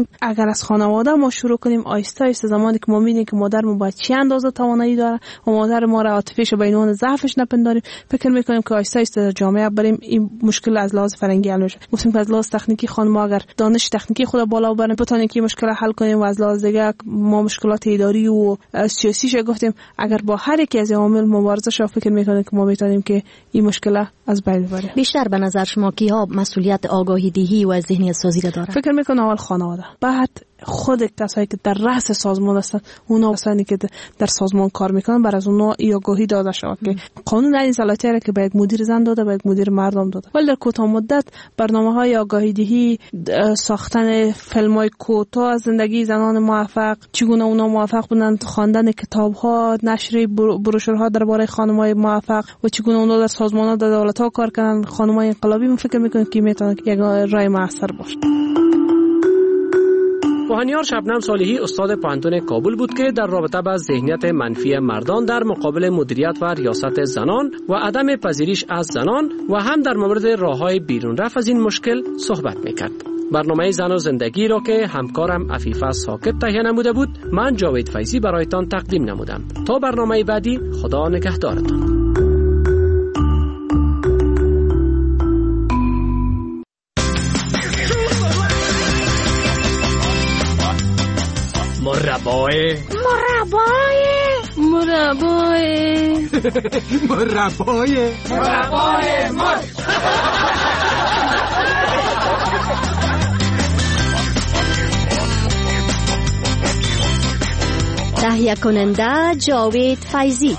میکنم اگر از خانواده ما شروع کنیم آیسته آیسته، زمانی که ما میبینیم که مادر ما باید چی اندازه توانایی داره و مادر ما را عاطفیش و به عنوان ضعفش نپنداریم، فکر میکنیم که آیسته آیسته در جامعه بریم این مشکل از لحاظ فرهنگی حل میشه. گفتیم که از لحاظ تکنیکی خانم اگر دانش تکنیکی خود بالا ببریم بتونیم که مشکل حل کنیم و از لحاظ دیگه ما مشکلات اداری و سیاسیش گفتیم اگر با هر یکی از عوامل مبارزه شو، فکر میکنیم که ما میتونیم که این مشکل از بین ببریم. بیشتر به نظر شما کیها مسئولیت آگاهی دهی و ذهنیت سازی را داره؟ فکر میکنم اول خانواده، بعد خود کسایی که در رأس سازمان هستن، اونا کسانی که در سازمان کار میکنن، بر از اونا آگاهی داده شود که قانون این صلاحیتی را که به یک مدیر زن داده به یک مدیر مردم داده. ولی در کوتاه مدت برنامه‌های آگاهی دهی، ساختن فیلم‌های کوتاه از زندگی زنان موفق، چگونه اونا موفق بودن، خواندن کتاب‌ها، نشر بروشورها درباره خانم‌های موفق و چگونه اونا در سازمان‌ها در دولت‌ها کار کردن، خانم‌های انقلابی، من فکر می‌کنم که میتونه یک راه موثر باشه. کهانیار شبنم صالحی استاد پوهنتون کابل بود که در رابطه با ذهنیت منفی مردان در مقابل مدیریت و ریاست زنان و عدم پذیرش از زنان و هم در مورد راه‌های بیرون رفت از این مشکل صحبت می‌کرد. برنامه زن و زندگی را که همکارم عفیفه ساکت تهیه نموده بود، من جاوید فیضی برایتان تقدیم نمودم. تا برنامه بعدی، خدا نگهدارتان. مربای تهیه کننده جاوید فیضی.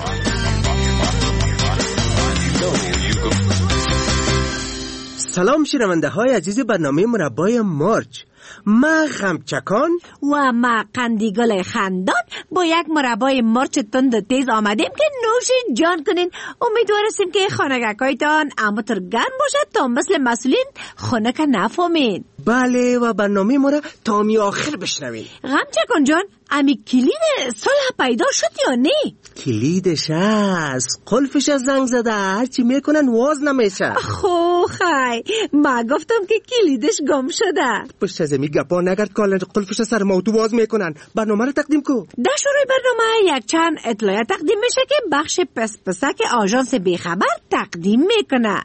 سلام شنونده های عزیز برنامه مربای مارچ. ما غمچکان و ما قندیگل خندان با یک مربای مرچ تند و تیز آمدیم که نوش جان کنین. امیدوارستیم که خانگکایتان همونطور گرم باشد تا مثل مسئولین خنک نفهمین. بله، و برنامه ما را تا می آخر بشنوین. غمچکان جان، امی کلید صلح پیدا شد یا نه؟ کلیدش هست، قلفش از زنگ زده، هرچی میکنن واز نمیشه. خی ما گفتم که کلیدش گم شده. پشت از می گپا نگرد که قلفش سر موتو واز میکنن. برنامه رو تقدیم کو. در شروع برنامه یک چند اطلاعات تقدیم میشه که بخش پس پسک آژانس بیخبر تقدیم میکنه.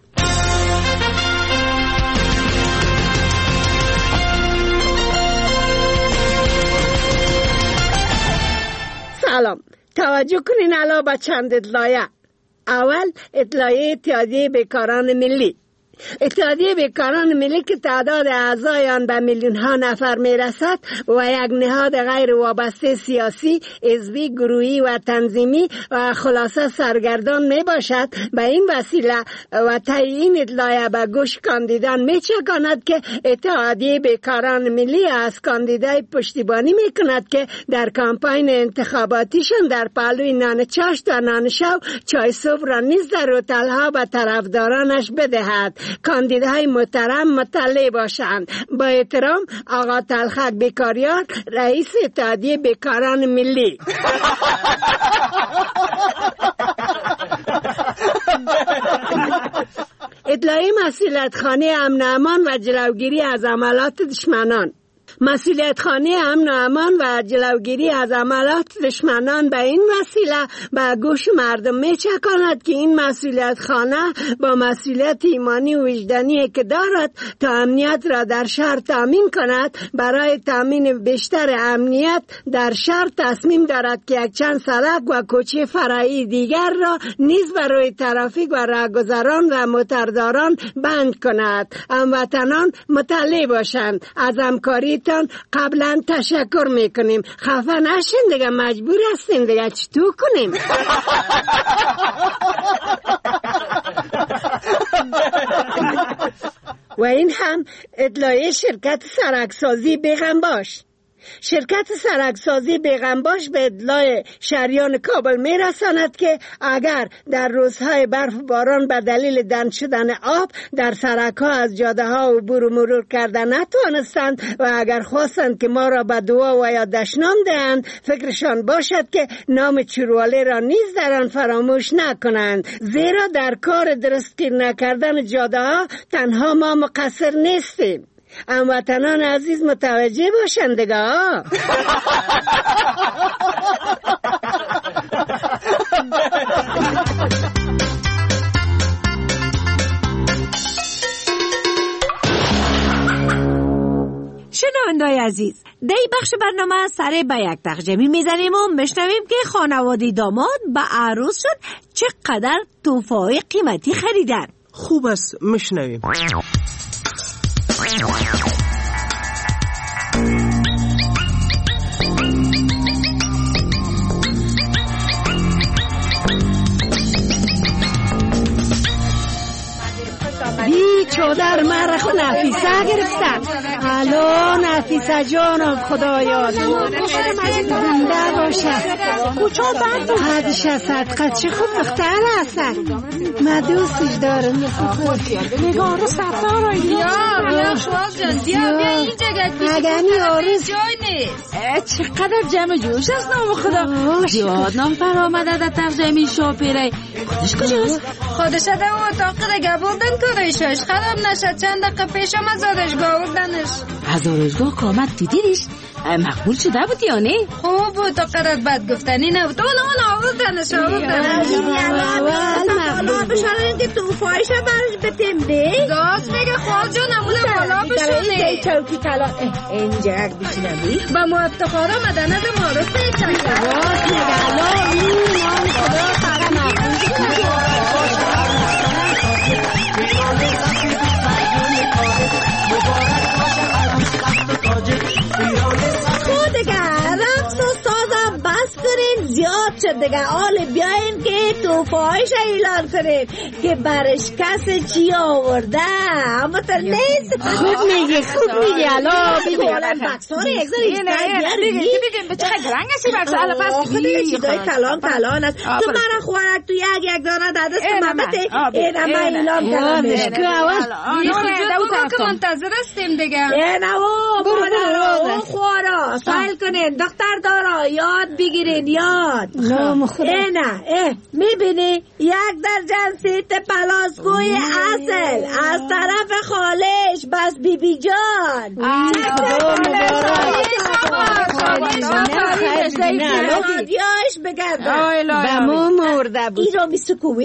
سلام، توجه کنین علا به چند اطلاعیه. اول اطلاعیه اتحادیه بیکاران ملی. اتحادیه بیکاران ملی که تعداد اعضایان به میلیون ها نفر میرسد و یک نهاد غیر وابسته سیاسی، حزبی، گروهی و تنظیمی و خلاصه سرگردان می باشد، به این وسیله و تعیین اطلاعیه به گوش کاندیدان می چکاند که اتحادیه بیکاران ملی از کاندیدای پشتیبانی می کند که در کامپاین انتخاباتیشان در پهلوی نان چاشت و نان شو چای صبح را نیز در هتل‌ها به طرفدارانش بدهد. کاندیدای محترم مطلع باشند. با احترام، آقا طلخک بیکاریار، رئیس اتحادیه بیکاران ملی. اطلاعیه مسئولیت خانه امن و امان و جلوگیری از عملات دشمنان. مسئولیت خانه امن و امان و جلوگیری از عملات دشمنان به این وسیله به گوش مردم می چکاند که این مسئولیت خانه با مسئولیت ایمانی و وجدانی که دارد تا امنیت را در شهر تامین کند، برای تامین بیشتر امنیت در شهر تصمیم دارد که یک چند سړک و کوچه فرعی دیگر را نیز برای ترافیک و راهگذران و موترداران بند کند. هموطنان مطلع باشند. از همکاری قبلا تشکر میکنیم. خفه نشین دیگه، مجبور هستیم دیگه، چطور کنیم؟ و این هم اطلاعیه شرکت سرکسازی بیغمباش. شرکت سرکسازی بیغمباش به اطلاع شهریان کابل میرساند که اگر در روزهای برف باران به دلیل دنج شدن آب در سرک‌ها از جاده ها عبور و مرور کردن نتوانستند و اگر خواستند که ما را به دعا و یا دشنام دهند، فکرشان باشد که نام چرواله را نیز در آن فراموش نکنند، زیرا در کار درستگیر نکردن جاده ها تنها ما مقصر نیستیم. هموطنان عزیز متوجه باشند دیگه. شنوندای عزیز، در این بخش برنامه سر به یک ترجمه میزنیم و میشنویم که خانواده داماد به عروس شد چقدر تحفه‌های قیمتی خریدن. خوب است، میشنویم. چادر مرا خود نفیسه گرفتن. الو نفیسه جانم، خدایا زنده باشه. کجا بند حدش صدقه چه خوب دختر هستن. من دوستش دارم. نگارو سفر رو بیا شواز جان بیا اینجا اگرنی آرز جای نیست. چقدر جمع جوش است نام خدا. یاد نام پر آمده در ترجمه شاپیره. خودش کجاست؟ خودش در اون اتاق دیگه بردن کارشش خراب نشد. چند دقیقه پیشم از آرشگاه آوردنش. از آرشگاه که آمد دیدیش مقبول شده بود یا نه؟ خوب بود تا قرار بد گفتنی نبود. اون آوردنش بالا بشارن که تو فایشه برش بتیم ده گاز بگه خواه جان امونه بالا بشونه چوکی کلا اینجا یک بشنبی با مفتخار آمدن از معرفه چکر باز نگلا نام خدا فقط زیاد شد دیگه. حال بیاین که توفایش اعلان کنین که برش کس چی آورده. اما تا نیست خوب میگی الا بیدارن بکسار اگزار بگیم به چقدر رنگ هستی بکس الا پس خودی چیزای کلان است. تو من خوارک تو یک دانه در دست محمد این اما اعلان کردم که منتظر هستیم دیگه. اینو مادر خوارا سایل کنین دختر دارا یاد بگیرین یاد. نه میبینی یک درجن سیت پلاسگوی اصل از طرف خالش بس بیبی جان. رادیوش بگردن بمون مرده بود. این رو میسکوی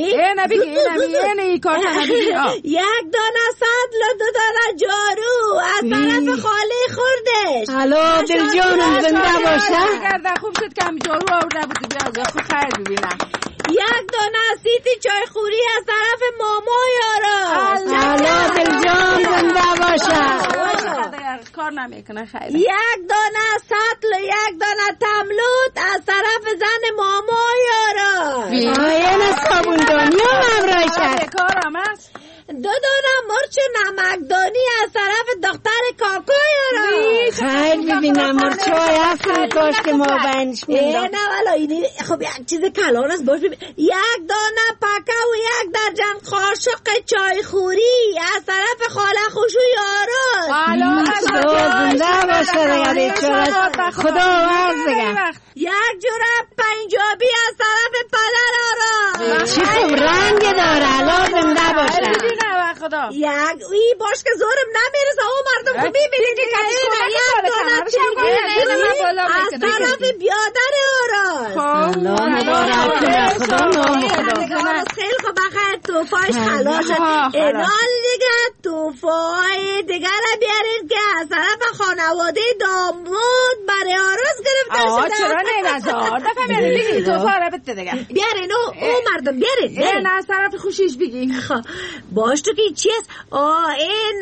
یک دانه سطل و دو دانه جارو از طرف خاله خوردش. الو دل جانم زنده باشه. خوب شد که هم جارو آورده بود. خود خیر ببینم. یک دانه سیتی چای خوری از طرف ماما یارا. الله دل جان زنده باشه. کار نمیکنه خیر. یک دانه سطل و یک دانه تملوت از طرف زن ماما یارا. این صابوندانی هم همراهشه. کارم هست. دو دانه مرچ نمکدانی از طرف دختر کاکا یارا. خیلی ببینم مرچ های هستن کاش که ما بینش میدم. نه والا اینی خب یک چیز کلان است. باش ببین یک دانه پکه و یک درجن قاشق چای خوری از طرف خاله خوشو یارا. زنده باشه دیگه خدا ورز دیگه. یک جورب پنجابی از طرف پدر آرا. چی خوب رنگ داره الان زنده باشه. یک ای باش که زورم نمیرسه. او مردم خب میبینید که یک دانه چیگی از طرف بیادر آرا. سلام مبارک خدا نام خیلی خوب بخیر توفایش خلاص شد. اینال دیگه توفای دیگر را بیارین که از طرف خانواده داماد برای عروس گرفته شده. چرا نمیزار دفعه بیارین بگی توفا را بده دیگه. بیارین او مردم بیارین. نه از طرف خوشیش بگی. باش تو که چی است؟ این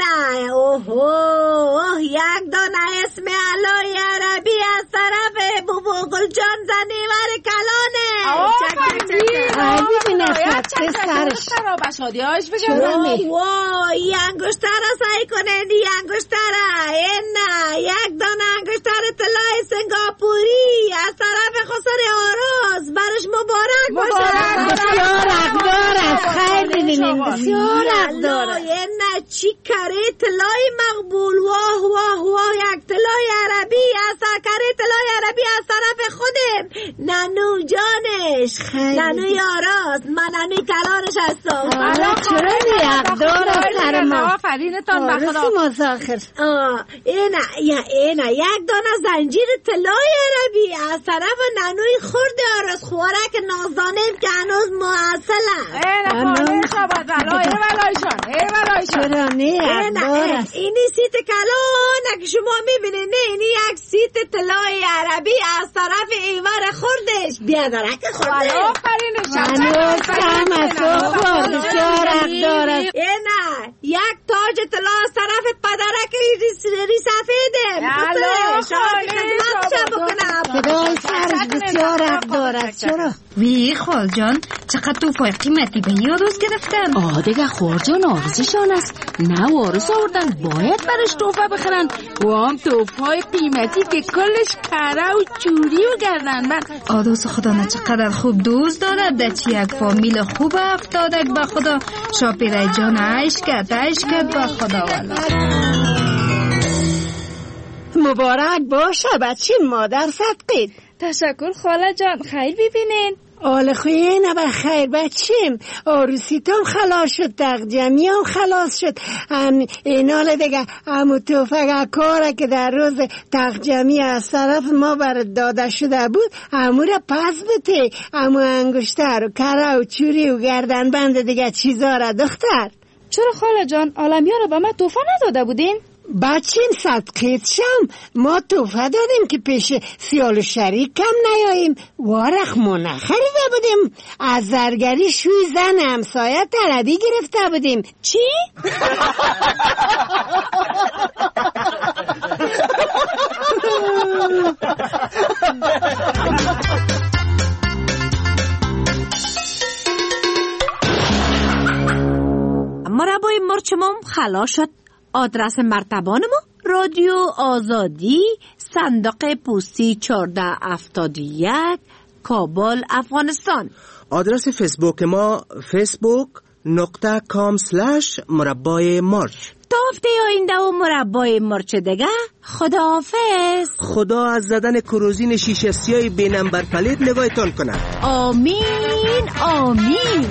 اوه یک دانه اسم علای عربی از طرف بابا گلجان زنیور کلانه. ببینه خطه سرش شادیاش بگم. وای انگشتر را سعی کنه دی انگشتر این یک دانه انگشتر طلای سنگاپوری از طرف خسر آراز برش مبارک باشه. بسیار اقدار است. خیلی ببینین بسیار اقدار نه چی کره طلای مقبول. واه یک طلای عربی از کره طلای عربی از طرف خودم ننو جانش عشق خیلی ننوی آراست، من ننوی کلانش هستم. چرا نیقدار سر ما آفرینتان بخدا. مساخر اینه یک دانه زنجیر طلای عربی از طرف ننوی خورد آراست، خوارک نازدانیم که هنوز معسل است. اینه خانه شباد ولایشان چرا نیقدار اینی سیت کلانه که شما میبینید، نه اینی یک سیت طلای عربی از طرف ایوار خوردش. بیا درک خوردش. هنوز کم از او بسیار حقدار است. نه یک تاج طلا از طرف پدرک ری سفیده. خدای سرش بسیار حقدار است. چرا؟ وی خال جان چقدر توفای قیمتی به یادوز گرفتن. دیگه خور جان آرزشان است، نه وارث آوردن، باید برش توفه بخرن. و هم توفای قیمتی که کلش کره و چوری و گردن بند. آدوز خدا نه چقدر خوب دوست دارد، دچی یک فامیل خوب افتادک به خدا. شاپیره جان عیش کرد به خدا. مبارک باشه بچین مادر صدقید. تشکر خاله جان، خیر ببینین. آل خوینه بخیر بچیم، آروسیتم خلاص شد، تقجمی هم خلاص شد. اینال دیگه همو توفق کاره که در روز تقجمی از طرف ما برد داده شده بود همو را پس بته. همو انگشتر و کره و چوری و گردن بند دیگه چیزا را دختر. چرا خاله جان عالمی ها را به ما توفه نداده بودین؟ بچین صدقیت شم، ما توفه دادیم که پیش سیال و شریک کم نیاییم. وارخ ما نخریده بودیم، از زرگری شوی زن همسایه طلبی گرفته بودیم. چی؟ مربای مرچمم خلاص شد. آدرس مرتبان ما رادیو آزادی، صندوق پستی 1471، کابل، افغانستان. آدرس فیسبوک ما facebook.com/مربای مرچ. تا هفته آینده و مربای مرچ دیگه خداحافظ. خدا از زدن کروزین شیشه سیاه بی نمبر پلیت نگاهتان کنه. آمین آمین.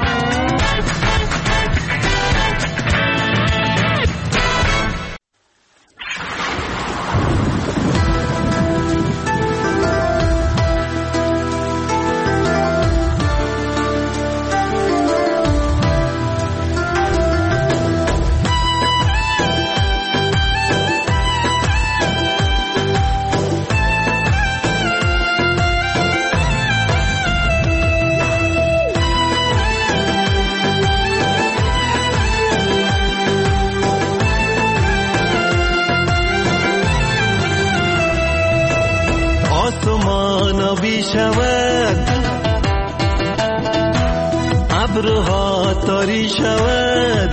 شود ابرها تاری شود،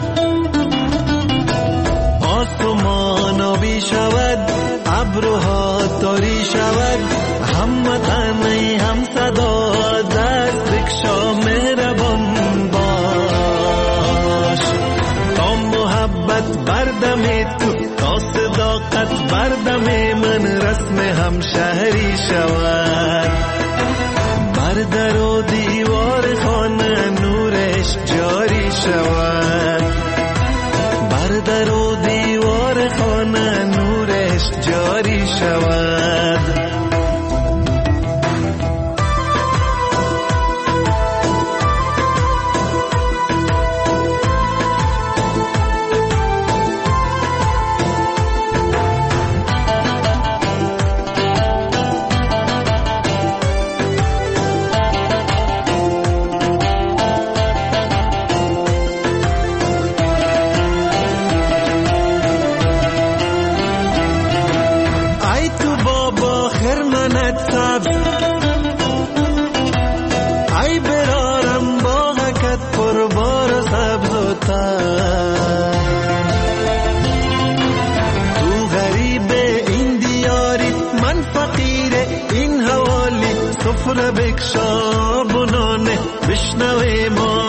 آسمان آبی شود، ابرها تاری شود. هم وطنی هم صدا دست بکشا مهربان باش. تا محبت بردم تو، تا صداقت بردم من، رسم همشهری شود. بر در و دیوار خانه نورش جاری شود، بر در و دیوار خانه نورش جاری شود. بکشا بنانه بشنوه ما